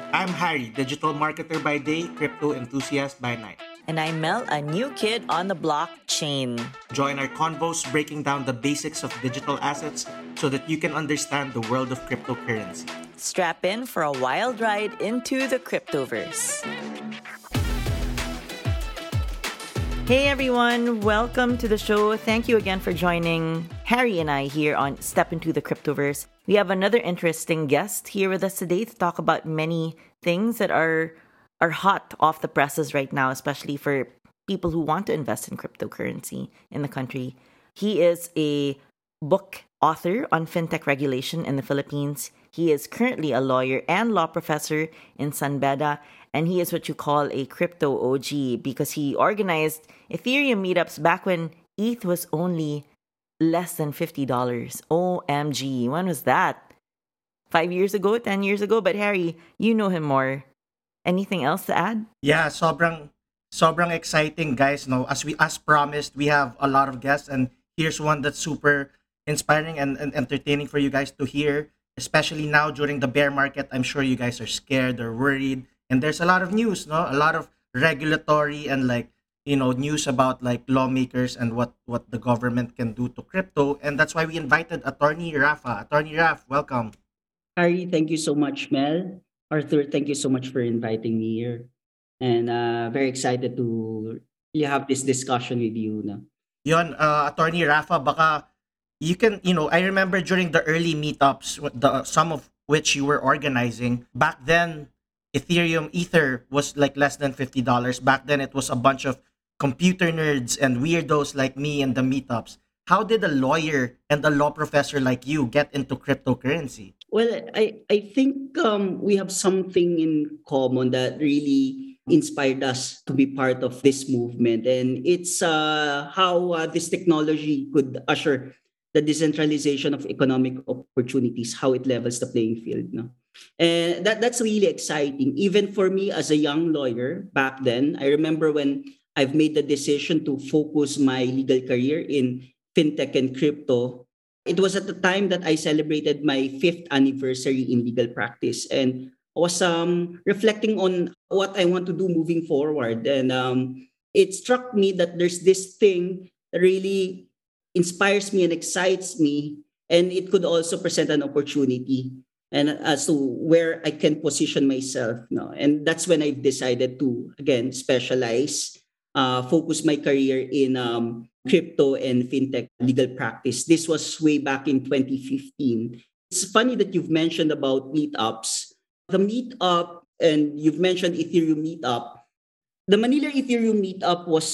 I'm Harry, digital marketer by day, crypto enthusiast by night. And I'm Mel, a new kid on the blockchain. Join our convos breaking down the basics of digital assets so that you can understand the world of cryptocurrency. Strap in for a wild ride into the cryptoverse. Hey everyone, welcome to the show. Thank you again for joining Harry and I here on Step Into the Cryptoverse. We have another interesting guest here with us today to talk about many things that are hot off the presses right now, especially for people who want to invest in cryptocurrency in the country. He is a book author on fintech regulation in the Philippines. He is currently a lawyer and law professor in San Beda, and he is what you call a crypto OG because he organized Ethereum meetups back when ETH was only less than $50. OMG, when was that? 5 years ago, 10 years ago? But Harry, you know him more. Anything else to add? Yeah, sobrang exciting, guys. No, as promised, we have a lot of guests, and here's one that's super inspiring and entertaining for you guys to hear, especially now during the bear market. I'm sure you guys are scared or worried, and there's a lot of news, no, a lot of regulatory and news about like lawmakers and what the government can do to crypto, and that's why we invited Attorney Rafa. Attorney Raf, welcome. Harry, thank you so much, Mel. Arthur, thank you so much for inviting me here. And very excited to have this discussion with you. No? Yon, Attorney Rafa, baka you can, I remember during the early meetups, some of which you were organizing back then. Ether was like less than $50. Back then, it was a bunch of computer nerds and weirdos like me in the meetups. How did a lawyer and a law professor like you get into cryptocurrency? Well, I think we have something in common that really inspired us to be part of this movement. And it's how this technology could usher the decentralization of economic opportunities, how it levels the playing field. No? And that's really exciting. Even for me as a young lawyer back then, I remember when I've made the decision to focus my legal career in fintech and crypto. It was at the time that I celebrated my fifth anniversary in legal practice, and I was reflecting on what I want to do moving forward. And it struck me that there's this thing that really inspires me and excites me, and it could also present an opportunity and as to where I can position myself. No? And that's when I decided to, again, specialize, focus my career in crypto and fintech legal practice. This was way back in 2015. It's funny that you've mentioned about meetups. The meetup, and you've mentioned Ethereum meetup. The Manila Ethereum meetup was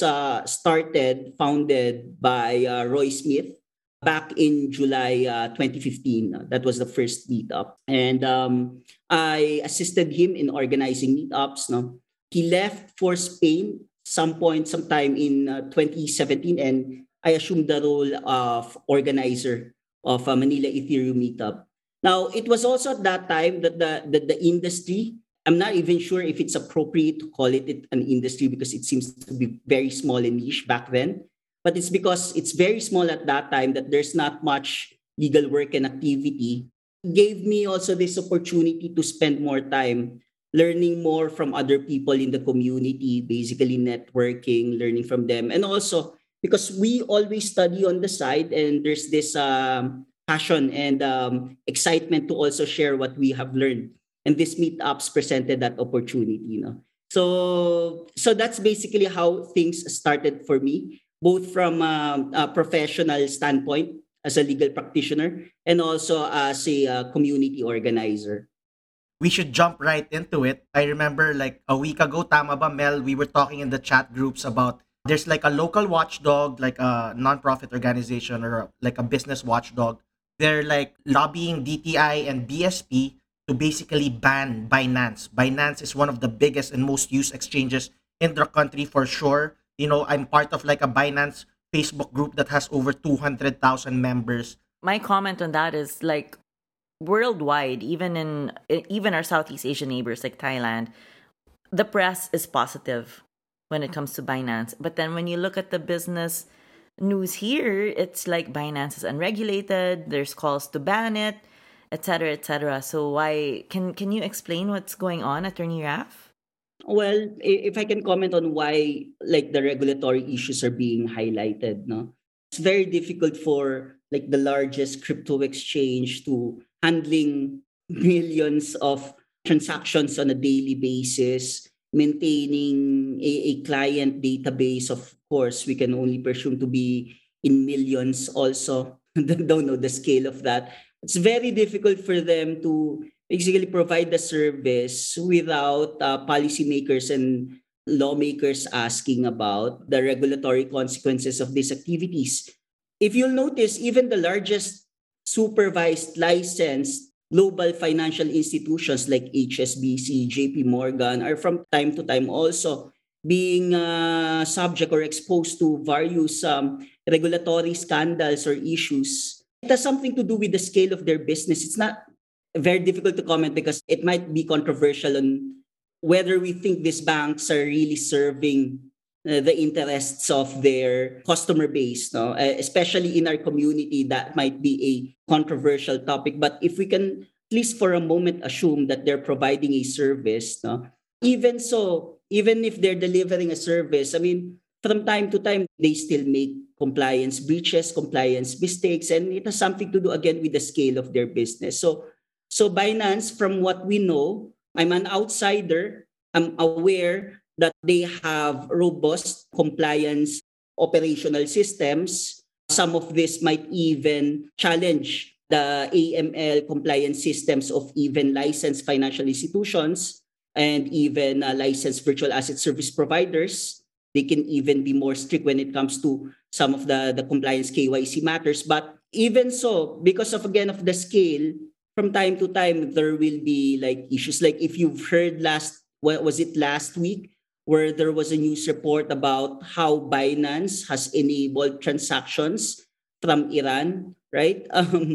founded by Roy Smith back in July 2015. That was the first meetup. And I assisted him in organizing meetups. No? He left for Spain sometime in 2017, and I assumed the role of organizer of a Manila Ethereum meetup. Now, it was also at that time that the industry, I'm not even sure if it's appropriate to call it an industry because it seems to be very small and niche back then. But it's because it's very small at that time that there's not much legal work and activity. It gave me also this opportunity to spend more time learning more from other people in the community, basically networking, learning from them. And also because we always study on the side, and there's this passion and excitement to also share what we have learned. And this meetups presented that opportunity. So that's basically how things started for me, both from a professional standpoint as a legal practitioner and also as a community organizer. We should jump right into it. I remember like a week ago, tama ba, Mel, we were talking in the chat groups about there's like a local watchdog, like a nonprofit organization or like a business watchdog. They're like lobbying DTI and BSP to basically ban Binance. Binance is one of the biggest and most used exchanges in the country for sure. I'm part of like a Binance Facebook group that has over 200,000 members. My comment on that is like worldwide, even our Southeast Asian neighbors like Thailand, the press is positive when it comes to Binance. But then when you look at the business news here, it's like Binance is unregulated. There's calls to ban it. etc., etc. So why can you explain what's going on, Attorney Raf? Well, if I can comment on why like the regulatory issues are being highlighted, no? It's very difficult for like the largest crypto exchange to handling millions of transactions on a daily basis, maintaining a client database, of course, we can only presume to be in millions also. Don't know the scale of that. It's very difficult for them to basically provide the service without policymakers and lawmakers asking about the regulatory consequences of these activities. If you'll notice, even the largest supervised licensed global financial institutions like HSBC, JP Morgan are from time to time also being subject or exposed to various regulatory scandals or issues. It has something to do with the scale of their business. It's not very difficult to comment because it might be controversial on whether we think these banks are really serving the interests of their customer base, no? Especially in our community, that might be a controversial topic. But if we can, at least for a moment, assume that they're providing a service, no? Even so, even if they're delivering a service, I mean, from time to time, they still make compliance breaches, compliance mistakes, and it has something to do again with the scale of their business. So Binance, from what we know, I'm an outsider. I'm aware that they have robust compliance operational systems. Some of this might even challenge the AML compliance systems of even licensed financial institutions and even licensed virtual asset service providers. They can even be more strict when it comes to some of the compliance KYC matters. But even so, because of again of the scale, from time to time there will be like issues. Like if you've heard last week where there was a news report about how Binance has enabled transactions from Iran, right?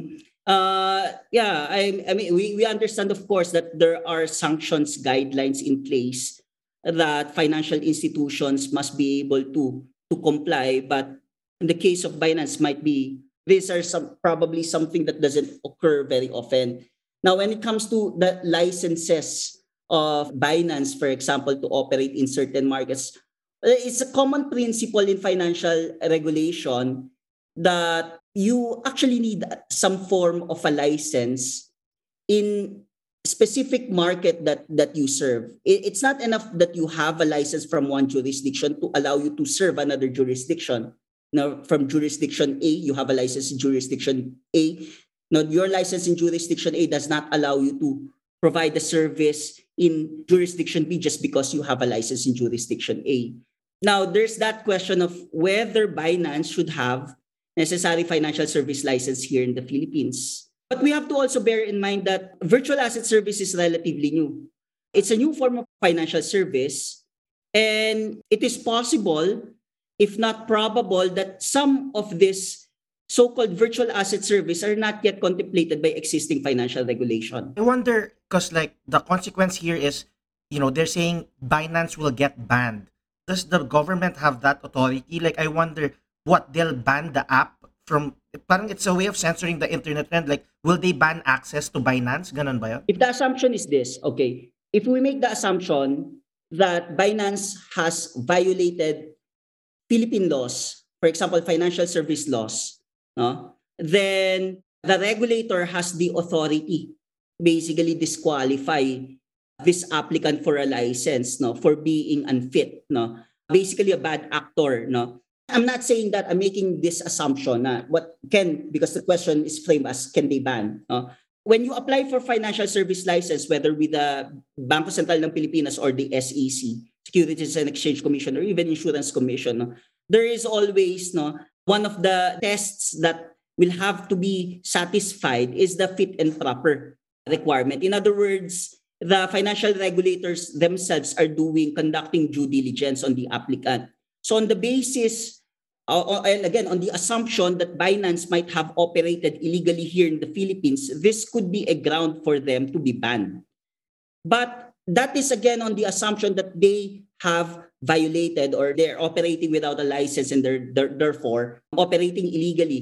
I mean, we understand, of course, that there are sanctions guidelines in place that financial institutions must be able to comply. But in the case of Binance, might be these are probably something that doesn't occur very often. Now, when it comes to the licenses of Binance, for example, to operate in certain markets, it's a common principle in financial regulation that you actually need some form of a license in specific market that you serve. It's not enough that you have a license from one jurisdiction to allow you to serve another jurisdiction. Now, from jurisdiction A, you have a license in jurisdiction A. Now, your license in jurisdiction A does not allow you to provide the service in jurisdiction B just because you have a license in jurisdiction A. Now, there's that question of whether Binance should have necessary financial service license here in the Philippines. But we have to also bear in mind that virtual asset service is relatively new. It's a new form of financial service, and it is possible, if not probable, that some of this so-called virtual asset service are not yet contemplated by existing financial regulation. I wonder, because like the consequence here is, they're saying Binance will get banned. Does the government have that authority? Like, I wonder what they'll ban the app from. Parang it's a way of censoring the internet trend. Like, will they ban access to Binance? Ganon ba yun? If the assumption is this, okay, if we make the assumption that Binance has violated Philippine laws, for example, financial service laws, no, then the regulator has the authority basically disqualify this applicant for a license, no, for being unfit, no, basically a bad actor, no. I'm not saying that, I'm making this assumption because the question is framed as can they ban? When you apply for financial service license, whether with the Bangko Sentral ng Pilipinas or the SEC, Securities and Exchange Commission, or even Insurance Commission, no, there is always one of the tests that will have to be satisfied is the fit and proper requirement. In other words, the financial regulators themselves are conducting due diligence on the applicant. So on the basis, and again, on the assumption that Binance might have operated illegally here in the Philippines, this could be a ground for them to be banned. But that is again on the assumption that they have violated or they're operating without a license and they're therefore operating illegally.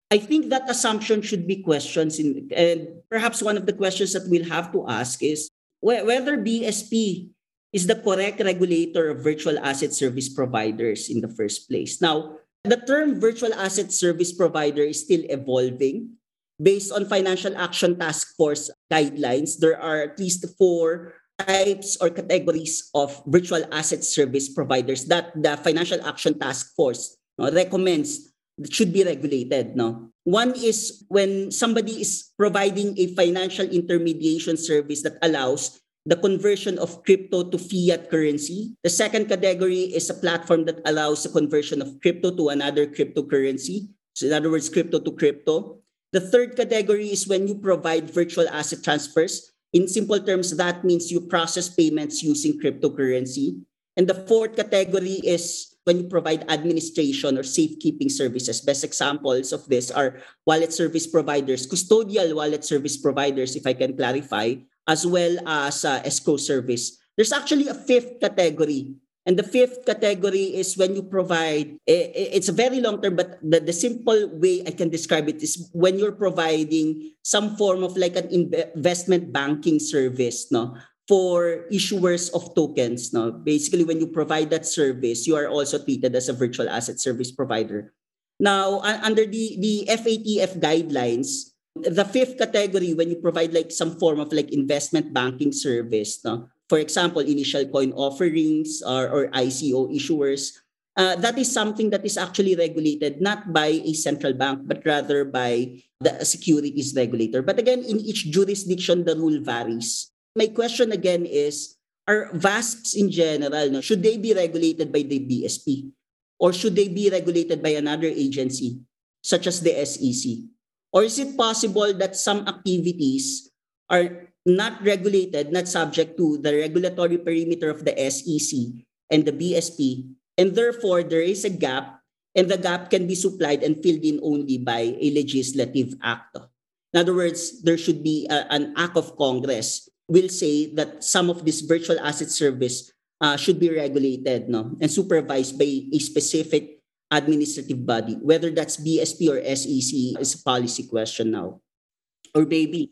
I think that assumption should be questions and perhaps one of the questions that we'll have to ask is whether BSP is the correct regulator of virtual asset service providers in the first place. Now, the term virtual asset service provider is still evolving. Based on Financial Action Task Force guidelines, there are at least four types or categories of virtual asset service providers that the Financial Action Task Force recommends that should be regulated. No, one is when somebody is providing a financial intermediation service that allows the conversion of crypto to fiat currency. The second category is a platform that allows the conversion of crypto to another cryptocurrency. So in other words, crypto to crypto. The third category is when you provide virtual asset transfers. In simple terms, that means you process payments using cryptocurrency. And the fourth category is when you provide administration or safekeeping services. Best examples of this are wallet service providers, custodial wallet service providers, if I can clarify, as well as escrow service. There's actually a fifth category. And the fifth category is when you provide, it's a very long term, but the simple way I can describe it is when you're providing some form of like an investment banking service, no, for issuers of tokens. No? Basically, when you provide that service, you are also treated as a virtual asset service provider. Now, under the FATF guidelines, the fifth category, when you provide like some form of like investment banking service, no? For example, initial coin offerings or ICO issuers, that is something that is actually regulated not by a central bank, but rather by the securities regulator. But again, in each jurisdiction, the rule varies. My question again is, are VASPs in general, no, should they be regulated by the BSP? Or should they be regulated by another agency, such as the SEC? Or is it possible that some activities are not regulated, not subject to the regulatory perimeter of the SEC and the BSP, and therefore there is a gap, and the gap can be supplied and filled in only by a legislative act? In other words, there should be an act of Congress will say that some of this virtual asset service should be regulated, no, and supervised by a specific administrative body. Whether that's BSP or SEC is a policy question now. Or maybe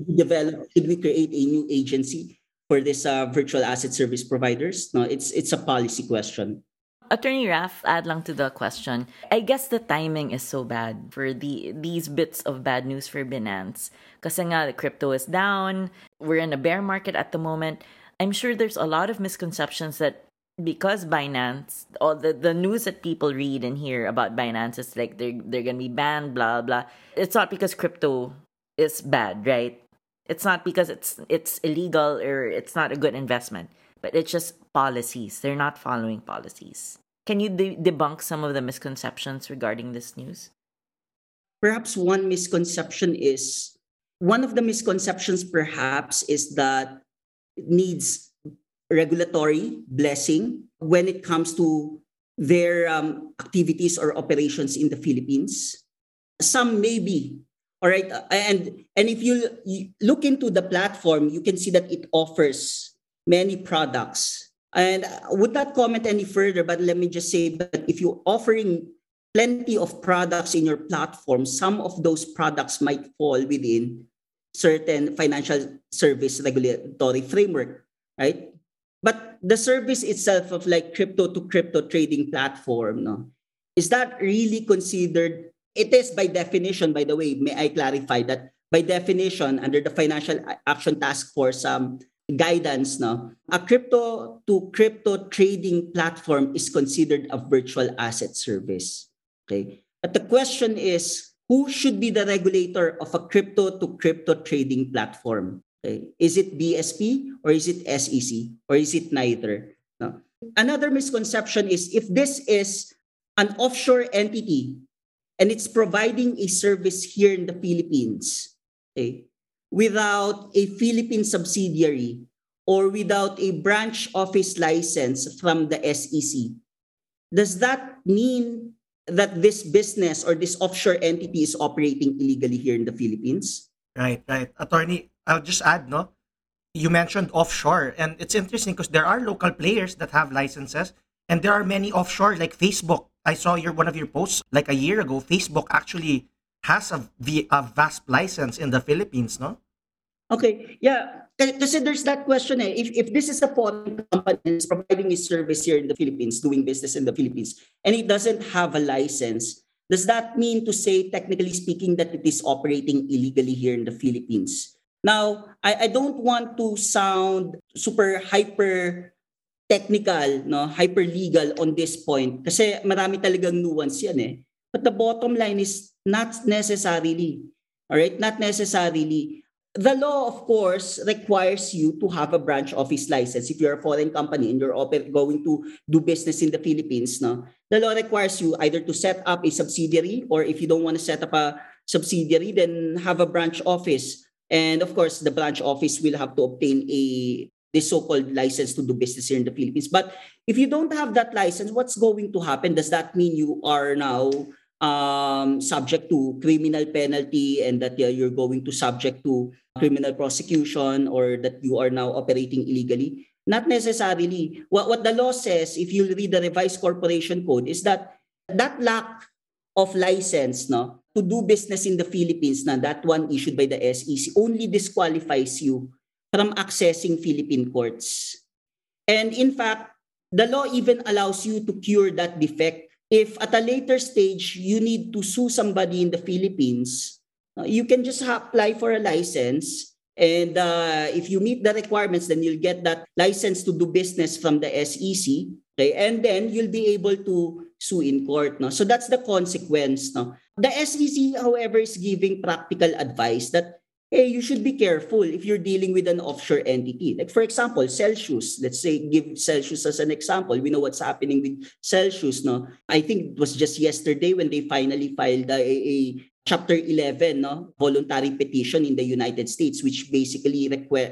should we create a new agency for this virtual asset service providers? No, it's a policy question. Attorney Raf, add lang to the question. I guess the timing is so bad for these bits of bad news for Binance. Kasi nga, the crypto is down. We're in a bear market at the moment. I'm sure there's a lot of misconceptions that because Binance, all the news that people read and hear about Binance is like they're gonna be banned, blah blah. It's not because crypto is bad, right? It's not because it's illegal or it's not a good investment, but it's just policies. They're not following policies. Can you debunk some of the misconceptions regarding this news? Perhaps one of the misconceptions perhaps is that it needs regulatory blessing when it comes to their activities or operations in the Philippines. Some may be. All right. And if you look into the platform, you can see that it offers many products. And I would not comment any further, but let me just say that if you're offering plenty of products in your platform, some of those products might fall within certain financial service regulatory framework, right? But the service itself of like crypto to crypto trading platform, no, is that really considered? It is by definition, by the way, may I clarify that by definition, under the Financial Action Task Force guidance, no, a crypto to crypto trading platform is considered a virtual asset service. Okay. But the question is, who should be the regulator of a crypto to crypto trading platform? Okay. Is it BSP or is it SEC or is it neither? No. Another misconception is if this is an offshore entity and it's providing a service here in the Philippines, okay, without a Philippine subsidiary or without a branch office license from the SEC, does that mean that this business or this offshore entity is operating illegally here in the Philippines? Right, right. Attorney, I'll just add, no? You mentioned offshore, and it's interesting because there are local players that have licenses, and there are many offshore, like Facebook. I saw one of your posts like a year ago. Facebook actually has a VASP license in the Philippines, no? Okay, yeah. Kasi there's that question eh. If this is a foreign company and is providing a service here in the Philippines, doing business in the Philippines, and it doesn't have a license, does that mean to say, technically speaking, that it is operating illegally here in the Philippines? Now, I don't want to sound super hyper technical, no, hyper legal on this point kasi marami talagang nuance yan eh. But the bottom line is not necessarily. All right, not necessarily. The law, of course, requires you to have a branch office license. If you're a foreign company and you're going to do business in the Philippines, no, the law requires you either to set up a subsidiary, or if you don't want to set up a subsidiary, then have a branch office. And of course, the branch office will have to obtain this so-called license to do business here in the Philippines. But if you don't have that license, what's going to happen? Does that mean you are now subject to criminal penalty, and that you're going to subject to criminal prosecution, or that you are now operating illegally? Not necessarily. What the law says, if you read the revised corporation code, is that lack of license, no, to do business in the Philippines, na that one issued by the SEC, only disqualifies you from accessing Philippine courts. And in fact, the law even allows you to cure that defect. If at a later stage you need to sue somebody in the Philippines, you can just apply for a license, and if you meet the requirements, then you'll get that license to do business from the SEC, okay? And then you'll be able to sue in court. No? So that's the consequence. No? The SEC, however, is giving practical advice that, hey, you should be careful if you're dealing with an offshore entity. Like, for example, Celsius. Let's say, give Celsius as an example. We know what's happening with Celsius. No? I think it was just yesterday when they finally filed a Chapter 11, no, voluntary petition in the United States, which basically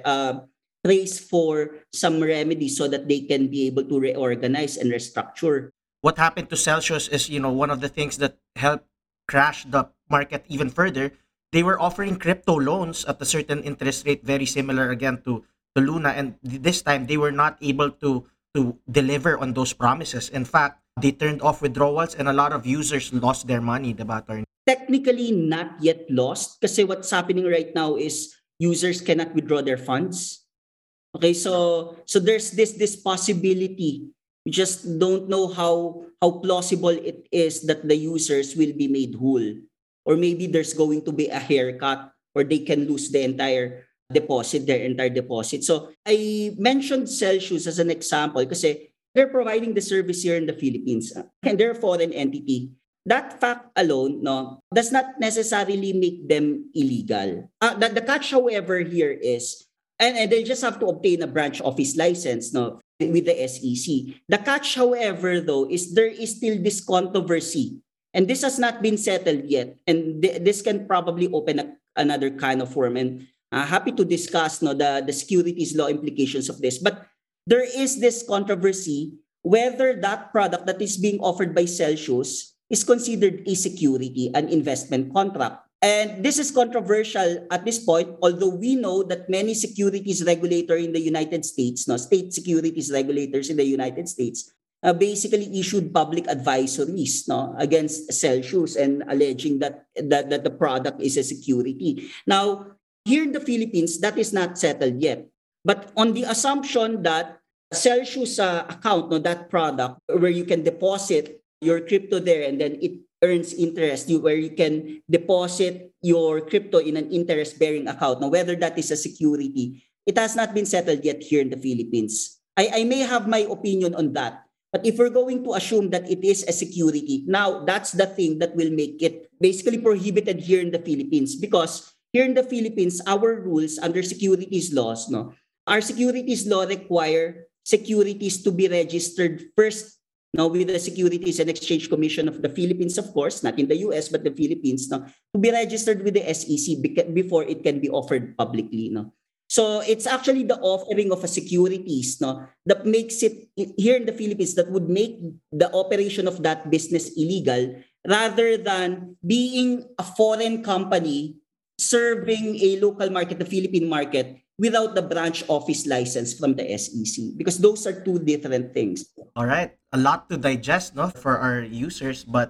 prays for some remedies so that they can be able to reorganize and restructure. What happened to Celsius is, one of the things that helped crash the market even further. They were offering crypto loans at a certain interest rate, very similar again to Luna, and this time they were not able to deliver on those promises. In fact, they turned off withdrawals and a lot of users lost their money, diba, attorney? Technically not yet lost, kasi what's happening right now is users cannot withdraw their funds. Okay, so there's this possibility. We just don't know how plausible it is that the users will be made whole, or maybe there's going to be a haircut, or they can lose the entire deposit, their entire deposit. So I mentioned Celsius as an example kasi they're providing the service here in the Philippines, and they're a foreign entity. That fact alone, no, does not necessarily make them illegal. The catch, however, here is, and they just have to obtain a branch office license, no, with the SEC. The catch, however, though, is there is still this controversy, and this has not been settled yet, and this can probably open another kind of forum. And happy to discuss, no, the securities law implications of this. But there is this controversy whether that product that is being offered by Celsius is considered a security, an investment contract. And this is controversial at this point, although we know that many securities regulator in the United States, no, state securities regulators in the United States, basically issued public advisories, no, against Celsius, and alleging that the product is a security. Now, here in the Philippines, that is not settled yet. But on the assumption that Celsius account, no, that product where you can deposit your crypto there, and then it earns interest, where you can deposit your crypto in an interest-bearing account. Now, whether that is a security, it has not been settled yet here in the Philippines. I may have my opinion on that, but if we're going to assume that it is a security, now that's the thing that will make it basically prohibited here in the Philippines. Because here in the Philippines, our rules under securities laws, no, our securities law require securities to be registered first, now with the Securities and Exchange Commission of the Philippines, of course, not in the US, but the Philippines, no, to be registered with the SEC before it can be offered publicly. No? So it's actually the offering of a securities, no, that makes it here in the Philippines, that would make the operation of that business illegal, rather than being a foreign company serving a local market, the Philippine market, without the branch office license from the SEC, because those are two different things. All right, a lot to digest, no, for our users, but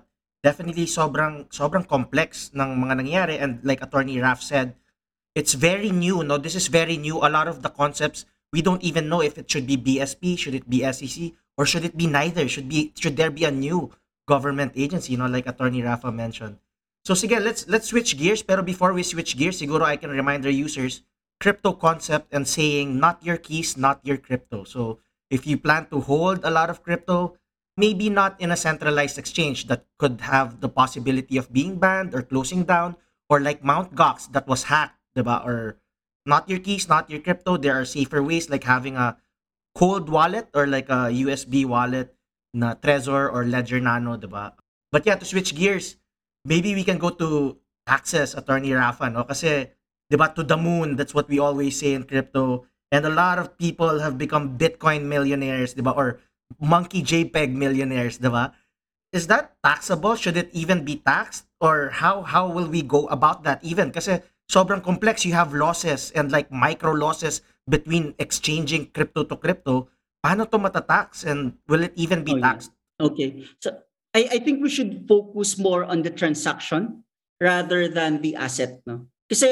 definitely sobrang complex ng mga nangyayari, and like Attorney Raf said, it's very new, no? This is very new. A lot of the concepts we don't even know if it should be BSP, should it be SEC, or should it be neither? Should there be a new government agency, like Attorney Rafa mentioned. So sige, let's switch gears. Pero before we switch gears, siguro I can remind our users crypto concept and saying not your keys, not your crypto. So if you plan to hold a lot of crypto, maybe not in a centralized exchange that could have the possibility of being banned or closing down, or like Mount Gox that was hacked, diba? Or not your keys, not your crypto. There are safer ways like having a cold wallet or like a USB wallet na Trezor or Ledger Nano, diba? But yeah, to switch gears, maybe we can go to taxes, Attorney Rafa, no? Kasi, diba, to the moon, that's what we always say in crypto. And a lot of people have become Bitcoin millionaires, diba? Or monkey JPEG millionaires, diba? Is that taxable? Should it even be taxed? Or how will we go about that even? Kasi sobrang complex. You have losses and like micro losses between exchanging crypto to crypto. Paano to matatax? And will it even be Oh yeah. taxed? Okay. So I think we should focus more on the transaction rather than the asset, no? Kasi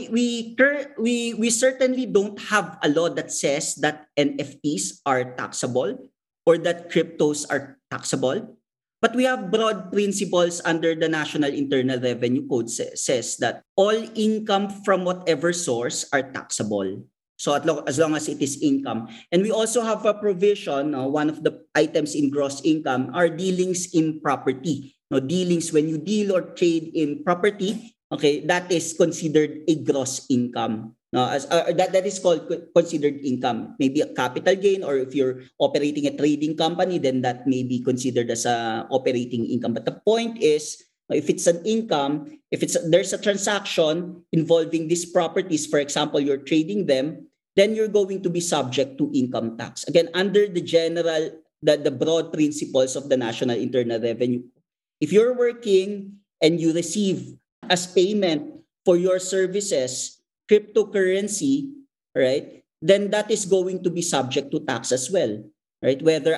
we certainly don't have a law that says that NFTs are taxable or that cryptos are taxable. But we have broad principles under the National Internal Revenue Code says that all income from whatever source are taxable. So as long as it is income. And we also have a provision, one of the items in gross income are dealings in property. No, dealings when you deal or trade in property, okay, that is considered a gross income. No, that is called considered income. Maybe a capital gain, or if you're operating a trading company, then that may be considered as a operating income. But the point is, if it's an income, there's a transaction involving these properties, for example, you're trading them, then you're going to be subject to income tax. Again, under the broad principles of the National Internal Revenue. If you're working and you receive as payment for your services cryptocurrency, right, then that is going to be subject to tax as well, right? Whether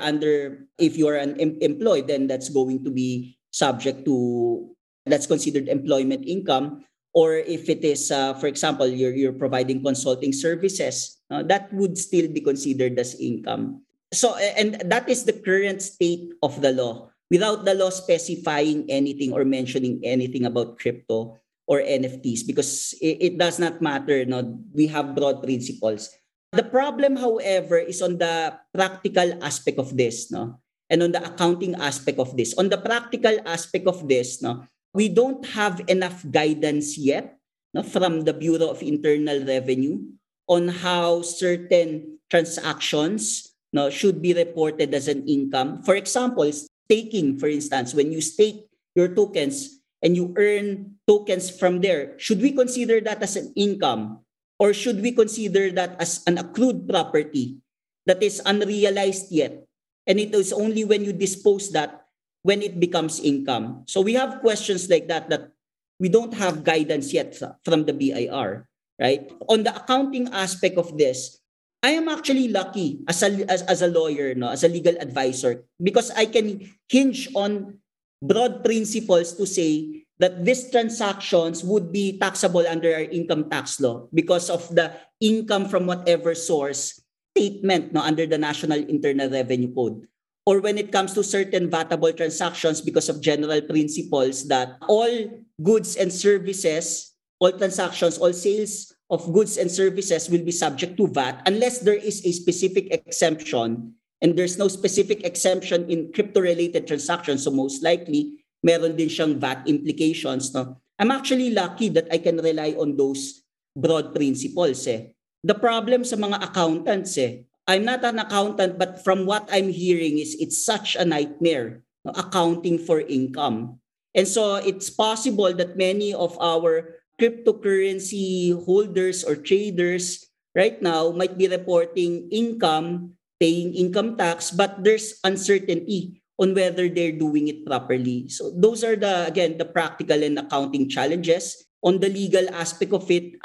if you're an employed, then that's going to be subject to, that's considered employment income. Or if it is, for example, you're providing consulting services, that would still be considered as income. So, and that is the current state of the law, without the law specifying anything or mentioning anything about crypto or NFTs, because it does not matter. No, we have broad principles. The problem, however, is on the practical aspect of this, no, and on the accounting aspect of this. On the practical aspect of this, no, we don't have enough guidance yet, no, from the Bureau of Internal Revenue on how certain transactions, no, should be reported as an income. For example, staking, for instance, when you stake your tokens and you earn tokens from there, should we consider that as an income? Or should we consider that as an accrued property that is unrealized yet? And it is only when you dispose that when it becomes income. So we have questions like that we don't have guidance yet from the BIR, right? On the accounting aspect of this, I am actually lucky as a lawyer, no, as a legal advisor, because I can hinge on broad principles to say that these transactions would be taxable under our income tax law because of the income from whatever source statement, no, under the National Internal Revenue Code. Or when it comes to certain vatable transactions, because of general principles that all goods and services, all transactions, all sales of goods and services will be subject to VAT unless there is a specific exemption. And there's no specific exemption in crypto-related transactions. So most likely, meron din siyang VAT implications. No? I'm actually lucky that I can rely on those broad principles. The problem sa mga accountants, I'm not an accountant, but from what I'm hearing is it's such a nightmare, no, accounting for income. And so it's possible that many of our cryptocurrency holders or traders right now might be reporting income, paying income tax, but there's uncertainty on whether they're doing it properly. So those are the practical and accounting challenges. On the legal aspect of it,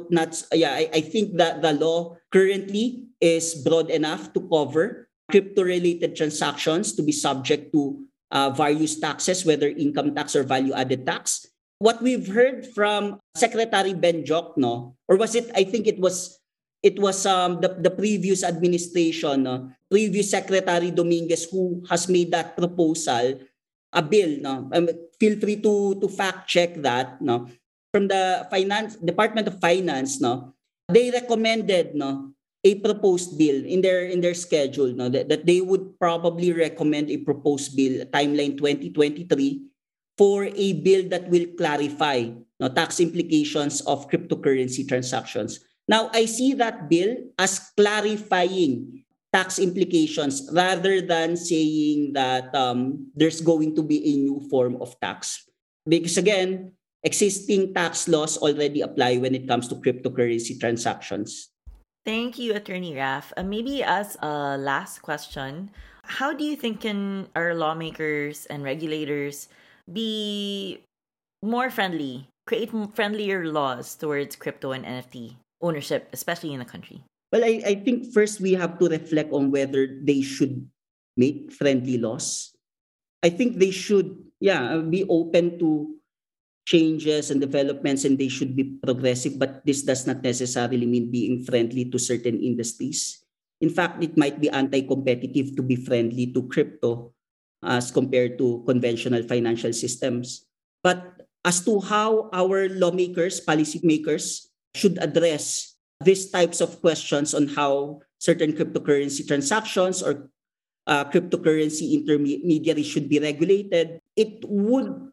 I think that the law currently is broad enough to cover crypto-related transactions to be subject to various taxes, whether income tax or value-added tax. What we've heard from Secretary Ben Jokno, or was it? I think it was the previous administration, no? Previous Secretary Dominguez who has made that proposal, a bill. No, feel free to fact check that. No, from the Finance Department of Finance. No, they recommended a proposed bill in their schedule. No, that they would probably recommend a proposed bill timeline 2023 for a bill that will clarify tax implications of cryptocurrency transactions. Now, I see that bill as clarifying tax implications rather than saying that there's going to be a new form of tax. Because again, existing tax laws already apply when it comes to cryptocurrency transactions. Thank you, Attorney Raf. Maybe as a last question, how do you think can our lawmakers and regulators be more friendly, create friendlier laws towards crypto and NFT ownership, especially in the country? Well, I think first we have to reflect on whether they should make friendly laws. I think they should, be open to changes and developments, and they should be progressive, but this does not necessarily mean being friendly to certain industries. In fact, it might be anti-competitive to be friendly to crypto as compared to conventional financial systems. But as to how our lawmakers, policymakers should address these types of questions on how certain cryptocurrency transactions or cryptocurrency intermediaries should be regulated, it would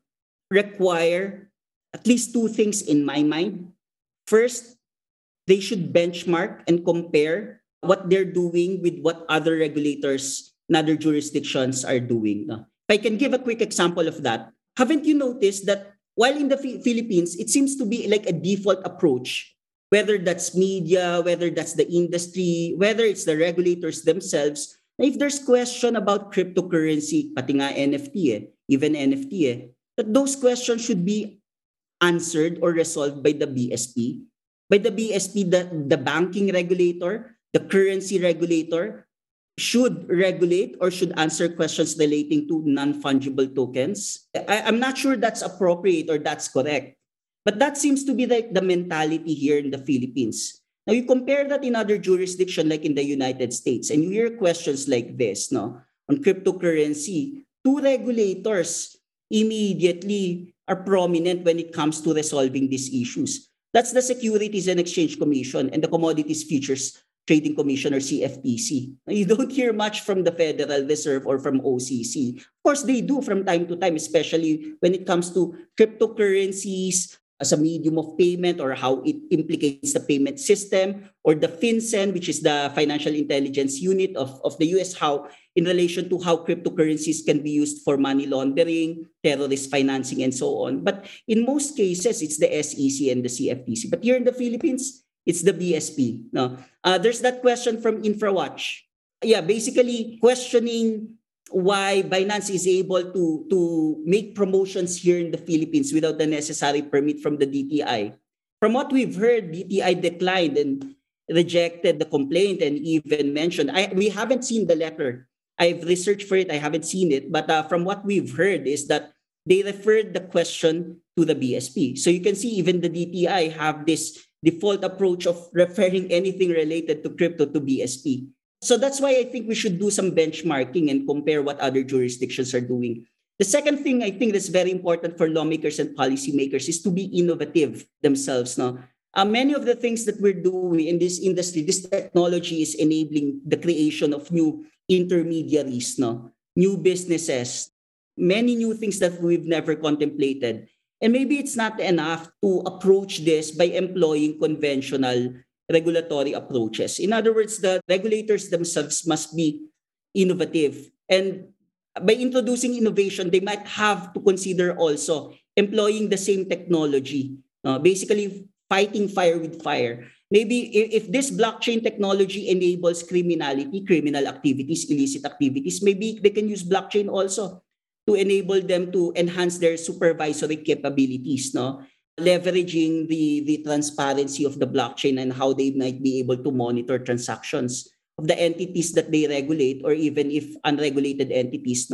require at least two things in my mind. First, they should benchmark and compare what they're doing with what other regulators in other jurisdictions are doing. If I can give a quick example of that, haven't you noticed that while in the Philippines, it seems to be like a default approach, whether that's media, whether that's the industry, whether it's the regulators themselves, if there's question about cryptocurrency, pati nga NFT, even NFT, that those questions should be answered or resolved by the BSP. By the BSP, the banking regulator, the currency regulator should regulate or should answer questions relating to non-fungible tokens. I'm not sure that's appropriate or that's correct. But that seems to be like the mentality here in the Philippines. Now, you compare that in other jurisdictions like in the United States, and you hear questions like this, on cryptocurrency. Two regulators immediately are prominent when it comes to resolving these issues. That's the Securities and Exchange Commission and the Commodities Futures Trading Commission, or CFTC. You don't hear much from the Federal Reserve or from OCC. Of course, they do from time to time, especially when it comes to cryptocurrencies as a medium of payment or how it implicates the payment system, or the FinCEN, which is the Financial Intelligence Unit of the US, how in relation to how cryptocurrencies can be used for money laundering, terrorist financing, and so on. But in most cases, it's the SEC and the CFTC. But here in the Philippines, it's the BSP. No, there's that question from InfraWatch. Yeah, basically questioning why Binance is able to make promotions here in the Philippines without the necessary permit from the DTI. From what we've heard, DTI declined and rejected the complaint and even mentioned, we haven't seen the letter. I've researched for it, I haven't seen it, but from what we've heard is that they referred the question to the BSP. So you can see even the DTI have this default approach of referring anything related to crypto to BSP. So that's why I think we should do some benchmarking and compare what other jurisdictions are doing. The second thing I think that's very important for lawmakers and policymakers is to be innovative themselves. No? Many of the things that we're doing in this industry, this technology is enabling the creation of new intermediaries, new businesses, many new things that we've never contemplated. And maybe it's not enough to approach this by employing conventional regulatory approaches. In other words, the regulators themselves must be innovative. And by introducing innovation, they might have to consider also employing the same technology, basically fighting fire with fire. Maybe if this blockchain technology enables criminal activities, illicit activities, maybe they can use blockchain also to enable them to enhance their supervisory capabilities, leveraging the transparency of the blockchain and how they might be able to monitor transactions of the entities that they regulate, or even if unregulated entities,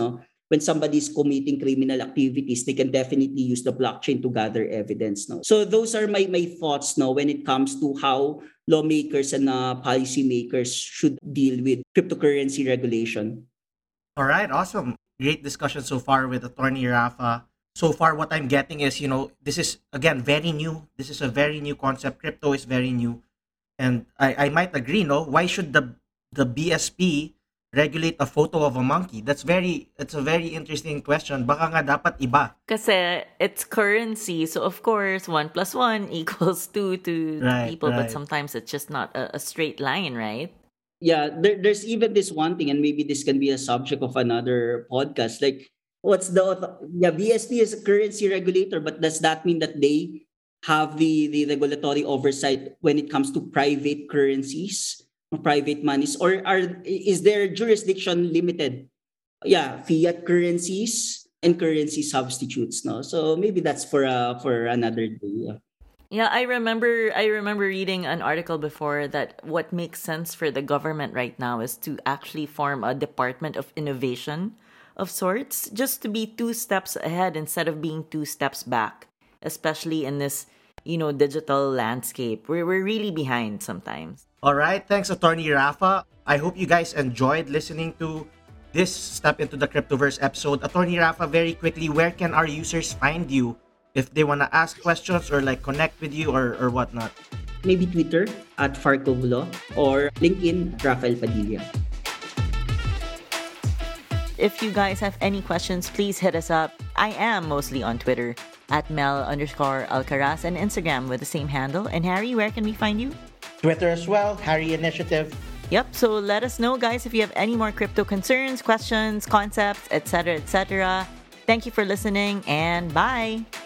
when somebody's committing criminal activities, they can definitely use the blockchain to gather evidence. No? So those are my thoughts no, when it comes to how lawmakers and policymakers should deal with cryptocurrency regulation. All right, awesome. Great discussion so far with Attorney Rafa. So far, what I'm getting is, this is, again, very new. This is a very new concept. Crypto is very new. And I might agree, no? Why should the BSP regulate a photo of a monkey? It's a very interesting question. Baka nga dapat iba. Kasi it's currency, so of course 1 plus 1 equals 2 to Right, people, but right. sometimes it's just not a straight line, right? Yeah, there's even this one thing, and maybe this can be a subject of another podcast. Like, BSP is a currency regulator, but does that mean that they have the regulatory oversight when it comes to private currencies, or private monies, or is their jurisdiction limited? Yeah, fiat currencies and currency substitutes. No, so maybe that's for another day. Yeah. Yeah, I remember reading an article before that what makes sense for the government right now is to actually form a department of innovation of sorts, just to be 2 steps ahead instead of being 2 steps back, especially in this, digital landscape. We're really behind sometimes. All right, thanks, Attorney Rafa. I hope you guys enjoyed listening to this Step into the Cryptoverse episode. Attorney Rafa, very quickly, where can our users find you if they want to ask questions or like connect with you or whatnot? Maybe Twitter at Farkovlo or LinkedIn Rafael Padilla. If you guys have any questions, please hit us up. I am mostly on Twitter at Mel_Alcaraz and Instagram with the same handle. And Harry, where can we find you? Twitter as well, Harry Initiative. Yep, so let us know, guys, if you have any more crypto concerns, questions, concepts, etc., etc. Thank you for listening, and bye!